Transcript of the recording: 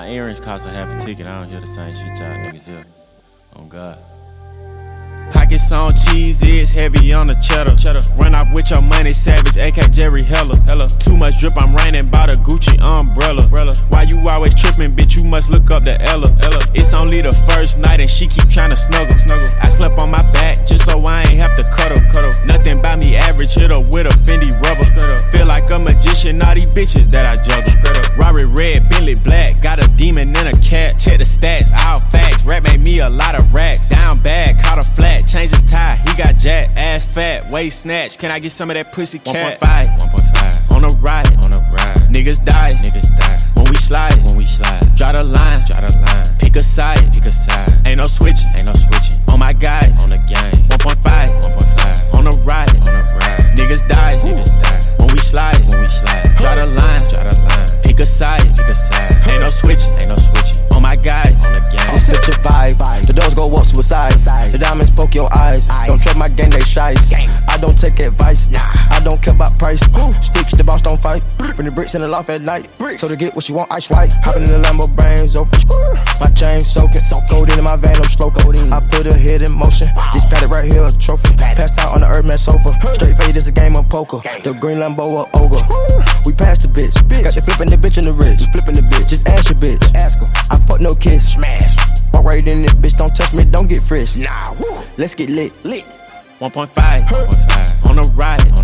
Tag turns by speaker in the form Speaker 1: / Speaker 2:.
Speaker 1: My earrings cost a half a ticket. I don't hear the same shit y'all niggas hear. On God. Pockets on cheese, it's heavy on the cheddar. Run off with your money, savage, AK Jerry Heller. Too much drip, I'm raining, bought a Gucci umbrella. Why you always tripping, bitch, you must look up to Ella. It's only the first night and she keep tryna snuggle. I slept on my back just so I ain't have to cuddle. Nothing by me average, hit her with a Fendi rubber. Feel like a magician, all these bitches that I juggle. Rari red, Bentley black, got a demon and a cat. Check the stats, all facts, rap made me a lot of racks. Down bad, caught a flat. Change his tie, he got jack, ass fat, waist snatch. Can I get some of that pussy cat? 1.5 on a ride, niggas die, when we slide, draw the line, pick a side, ain't no switching, on my guys, on the game, 1.5 on a ride, niggas die, when we slide, draw the line, pick a side, ain't no switching, on my guys, on the game.
Speaker 2: I'm such a vibe, the doors go up suicide. The diamonds poke your eyes. Don't trust my gang, they shies. I don't take advice. I don't care about price. Sticks, the boss don't fight. Bring the bricks in the loft at night. So to get what you want, ice white. Hopping in the Lambo, brains open. My chain soaking. Gold in my van, I'm stroking. I put a head in motion. This padded right here, a trophy. Passed out on the Earthman sofa. Straight fade is a game of poker. The green Lambo, a ogre. We passed the bitch. Got you flipping the bitch in the wrist. Just ask your bitch. I fuck no kiss. Smash. Walk right in this bitch, don't touch me, don't get fresh. Nah, let's get lit.
Speaker 1: 1.5 on a ride,